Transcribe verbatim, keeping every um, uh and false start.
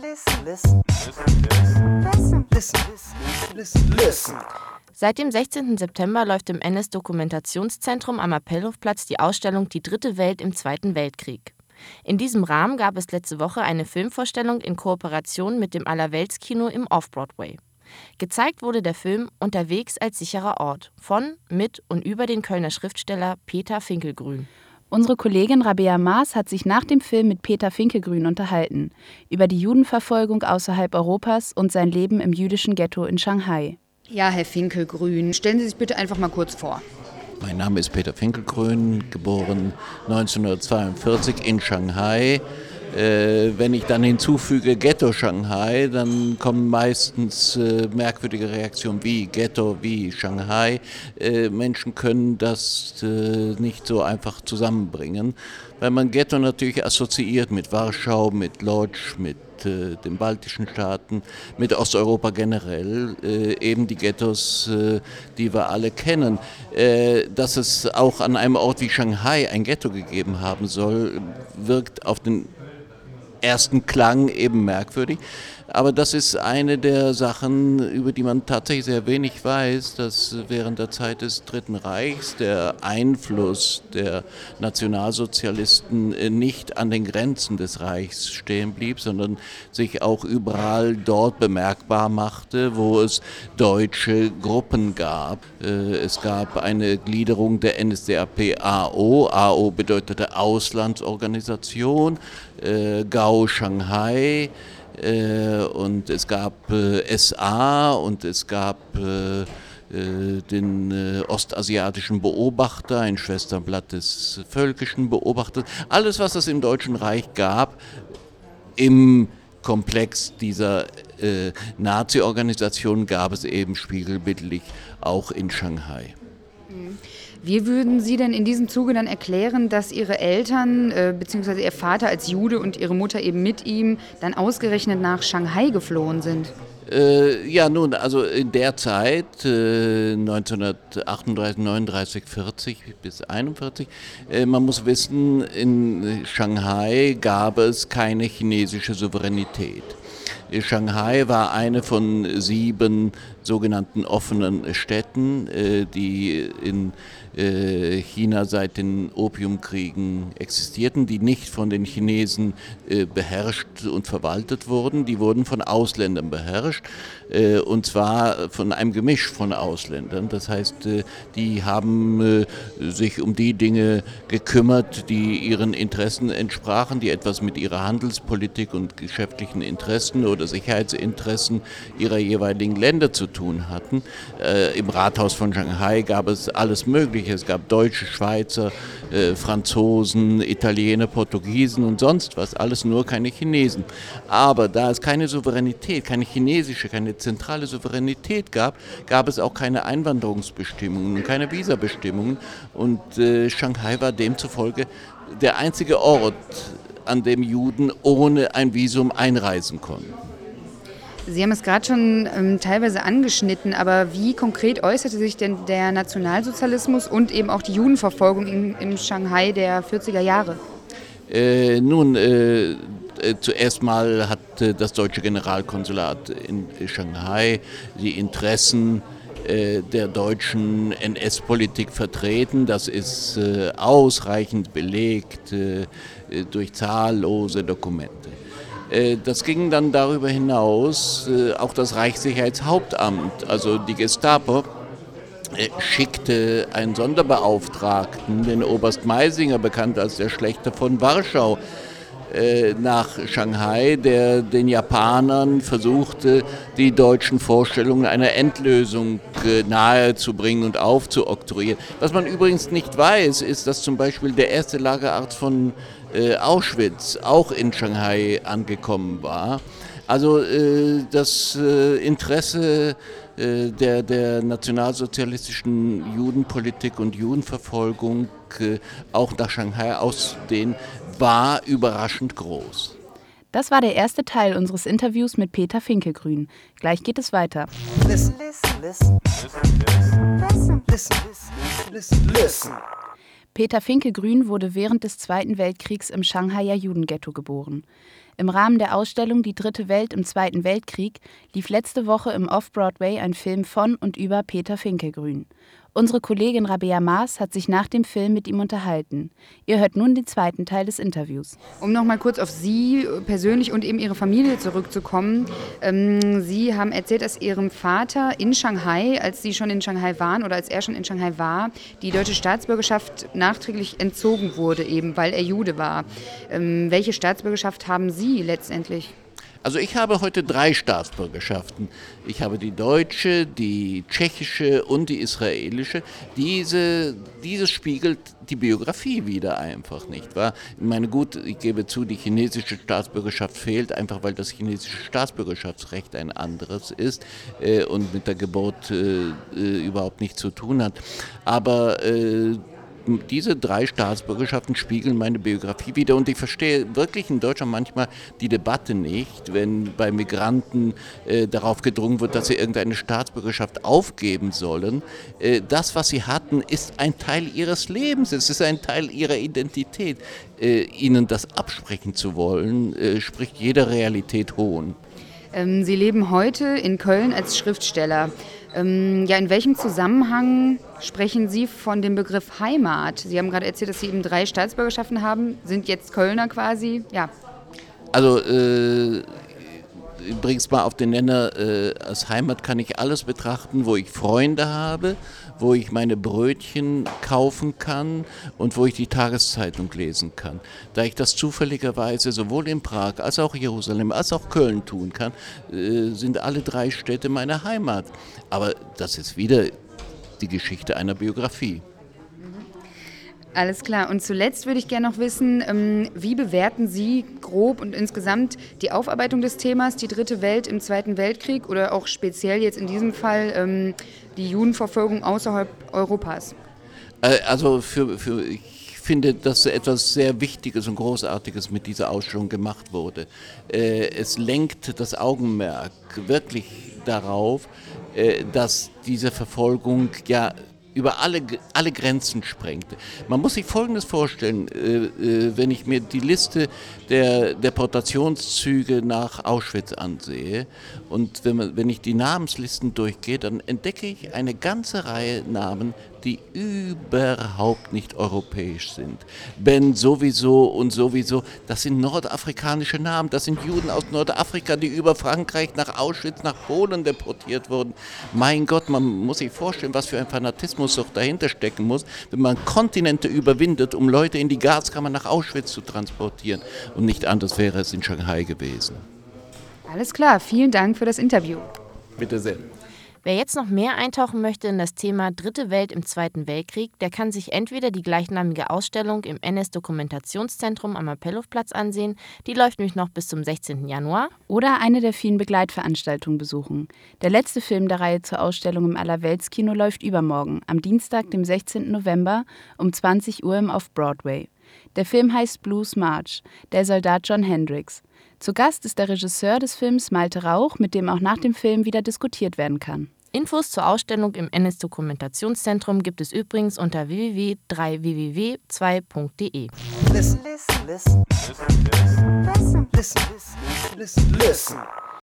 Listen. Listen. Listen. Listen. Listen. Listen. Seit dem sechzehnten September läuft im N S-Dokumentationszentrum am Appellhofplatz die Ausstellung Die dritte Welt im Zweiten Weltkrieg. In diesem Rahmen gab es letzte Woche eine Filmvorstellung in Kooperation mit dem Allerweltskino im Off-Broadway. Gezeigt wurde der Film Unterwegs als sicherer Ort von, mit und über den Kölner Schriftsteller Peter Finkelgrün. Unsere Kollegin Rabea Maas hat sich nach dem Film mit Peter Finkelgrün unterhalten, über die Judenverfolgung außerhalb Europas und sein Leben im jüdischen Ghetto in Shanghai. Ja, Herr Finkelgrün, stellen Sie sich bitte einfach mal kurz vor. Mein Name ist Peter Finkelgrün, geboren neunzehnhundertzweiundvierzig in Shanghai. Äh, wenn ich dann hinzufüge Ghetto Shanghai, dann kommen meistens äh, merkwürdige Reaktionen wie Ghetto, wie Shanghai. Äh, Menschen können das äh, nicht so einfach zusammenbringen, weil man Ghetto natürlich assoziiert mit Warschau, mit Lodz, mit äh, den baltischen Staaten, mit Osteuropa generell, äh, eben die Ghettos, äh, die wir alle kennen. Äh, dass es auch an einem Ort wie Shanghai ein Ghetto gegeben haben soll, wirkt auf den ersten Klang eben merkwürdig. Aber das ist eine der Sachen, über die man tatsächlich sehr wenig weiß, dass während der Zeit des Dritten Reichs der Einfluss der Nationalsozialisten nicht an den Grenzen des Reichs stehen blieb, sondern sich auch überall dort bemerkbar machte, wo es deutsche Gruppen gab. Es gab eine Gliederung der N S D A P A O. A O bedeutete Auslandsorganisation, Gao Shanghai. Äh, und es gab äh, S A und es gab äh, äh, den äh, ostasiatischen Beobachter, ein Schwesterblatt des völkischen Beobachters. Alles, was es im Deutschen Reich gab, im Komplex dieser äh, Nazi-Organisation gab es eben spiegelbildlich auch in Shanghai. Wie würden Sie denn in diesem Zuge dann erklären, dass Ihre Eltern äh, bzw. Ihr Vater als Jude und Ihre Mutter eben mit ihm dann ausgerechnet nach Shanghai geflohen sind? Äh, ja, nun, also in der Zeit, äh, neunzehnhundertachtunddreißig, neununddreißig, vierzig bis einundvierzig, äh, man muss wissen, in Shanghai gab es keine chinesische Souveränität. Shanghai war eine von sieben sogenannten offenen Städten, äh, die in äh, China seit den Opiumkriegen existierten, die nicht von den Chinesen äh, beherrscht und verwaltet wurden. Die wurden von Ausländern beherrscht, äh, und zwar von einem Gemisch von Ausländern. Das heißt, äh, die haben äh, sich um die Dinge gekümmert, die ihren Interessen entsprachen, die etwas mit ihrer Handelspolitik und geschäftlichen Interessen oder Sicherheitsinteressen ihrer jeweiligen Länder zu tun hatten. Äh, Im Rathaus von Shanghai gab es alles Mögliche. Es gab Deutsche, Schweizer, äh, Franzosen, Italiener, Portugiesen und sonst was. Alles nur keine Chinesen. Aber da es keine Souveränität, keine chinesische, keine zentrale Souveränität gab, gab es auch keine Einwanderungsbestimmungen und keine Visabestimmungen. Und äh, Shanghai war demzufolge der einzige Ort, an dem Juden ohne ein Visum einreisen konnten. Sie haben es gerade schon ähm, teilweise angeschnitten, aber wie konkret äußerte sich denn der Nationalsozialismus und eben auch die Judenverfolgung in, in Shanghai der vierziger Jahre? Äh, nun, äh, zuerst mal hat äh, das deutsche Generalkonsulat in Shanghai die Interessen äh, der deutschen N S-Politik vertreten. Das ist äh, ausreichend belegt äh, durch zahllose Dokumente. Das ging dann darüber hinaus, auch das Reichssicherheitshauptamt, also die Gestapo, schickte einen Sonderbeauftragten, den Oberst Meisinger, bekannt als der Schlächter von Warschau, nach Shanghai, der den Japanern versuchte, die deutschen Vorstellungen einer Endlösung nahezubringen und aufzuoktroyieren. Was man übrigens nicht weiß, ist, dass zum Beispiel der erste Lagerarzt von Auschwitz auch in Shanghai angekommen war. Also das Interesse der, der nationalsozialistischen Judenpolitik und Judenverfolgung auch nach Shanghai auszudehnen, war überraschend groß. Das war der erste Teil unseres Interviews mit Peter Finkelgrün. Gleich geht es weiter. Listen, listen, listen, listen, listen, listen, listen. Peter Finkelgrün wurde während des Zweiten Weltkriegs im Shanghaier Judenghetto geboren. Im Rahmen der Ausstellung Die dritte Welt im Zweiten Weltkrieg lief letzte Woche im Off-Broadway ein Film von und über Peter Finkelgrün. Unsere Kollegin Rabea Maas hat sich nach dem Film mit ihm unterhalten. Ihr hört nun den zweiten Teil des Interviews. Um noch mal kurz auf Sie persönlich und eben Ihre Familie zurückzukommen. Ähm, Sie haben erzählt, dass Ihrem Vater in Shanghai, als Sie schon in Shanghai waren oder als er schon in Shanghai war, die deutsche Staatsbürgerschaft nachträglich entzogen wurde, eben weil er Jude war. Ähm, welche Staatsbürgerschaft haben Sie letztendlich? Also ich habe heute drei Staatsbürgerschaften. Ich habe die deutsche, die tschechische und die israelische. Diese, dieses spiegelt die Biografie wieder einfach, nicht wahr? Ich meine, gut, ich gebe zu, die chinesische Staatsbürgerschaft fehlt, einfach weil das chinesische Staatsbürgerschaftsrecht ein anderes ist äh, und mit der Geburt äh, äh, überhaupt nichts zu tun hat. Aber äh, diese drei Staatsbürgerschaften spiegeln meine Biografie wider und ich verstehe wirklich in Deutschland manchmal die Debatte nicht, wenn bei Migranten äh, darauf gedrungen wird, dass sie irgendeine Staatsbürgerschaft aufgeben sollen. Äh, das, was sie hatten, ist ein Teil ihres Lebens, es ist ein Teil ihrer Identität. Äh, ihnen das absprechen zu wollen, äh, spricht jeder Realität Hohn. Ähm, Sie leben heute in Köln als Schriftsteller. Ähm, ja, in welchem Zusammenhang sprechen Sie von dem Begriff Heimat? Sie haben gerade erzählt, dass Sie eben drei Staatsbürgerschaften haben, sind jetzt Kölner quasi, ja. Also, äh, ich bring's mal auf den Nenner, äh, als Heimat kann ich alles betrachten, wo ich Freunde habe, wo ich meine Brötchen kaufen kann und wo ich die Tageszeitung lesen kann. Da ich das zufälligerweise sowohl in Prag als auch Jerusalem als auch Köln tun kann, äh, sind alle drei Städte meine Heimat. Aber das ist wieder die Geschichte einer Biografie. Alles klar. Und zuletzt würde ich gerne noch wissen, ähm, wie bewerten Sie grob und insgesamt die Aufarbeitung des Themas, die dritte Welt im Zweiten Weltkrieg oder auch speziell jetzt in diesem Fall ähm, die Judenverfolgung außerhalb Europas? Äh, also für, für ich finde, dass etwas sehr Wichtiges und Großartiges mit dieser Ausstellung gemacht wurde. Äh, es lenkt das Augenmerk wirklich darauf, äh, dass diese Verfolgung ja über alle, alle Grenzen sprengte. Man muss sich Folgendes vorstellen, äh, äh, wenn ich mir die Liste der Deportationszüge nach Auschwitz ansehe und wenn, man, wenn ich die Namenslisten durchgehe, dann entdecke ich eine ganze Reihe Namen, die überhaupt nicht europäisch sind. Ben sowieso und sowieso, das sind nordafrikanische Namen, das sind Juden aus Nordafrika, die über Frankreich nach Auschwitz, nach Polen deportiert wurden. Mein Gott, man muss sich vorstellen, was für ein Fanatismus doch dahinter stecken muss, wenn man Kontinente überwindet, um Leute in die Gaskammer nach Auschwitz zu transportieren. Und nicht anders wäre es in Shanghai gewesen. Alles klar, vielen Dank für das Interview. Bitte sehr. Wer jetzt noch mehr eintauchen möchte in das Thema Dritte Welt im Zweiten Weltkrieg, der kann sich entweder die gleichnamige Ausstellung im N S-Dokumentationszentrum am Appellhofplatz ansehen, die läuft nämlich noch bis zum sechzehnten Januar. Oder eine der vielen Begleitveranstaltungen besuchen. Der letzte Film der Reihe zur Ausstellung im Allerweltskino läuft übermorgen, am Dienstag, dem sechzehnten November um zwanzig Uhr im Off-Broadway. Der Film heißt Blues March, der Soldat John Hendricks. Zu Gast ist der Regisseur des Films Malte Rauch, mit dem auch nach dem Film wieder diskutiert werden kann. Infos zur Ausstellung im N S-Dokumentationszentrum gibt es übrigens unter w w w punkt drei w w w punkt zwei punkt d e. Listen, listen, listen, listen, listen, listen, listen, listen.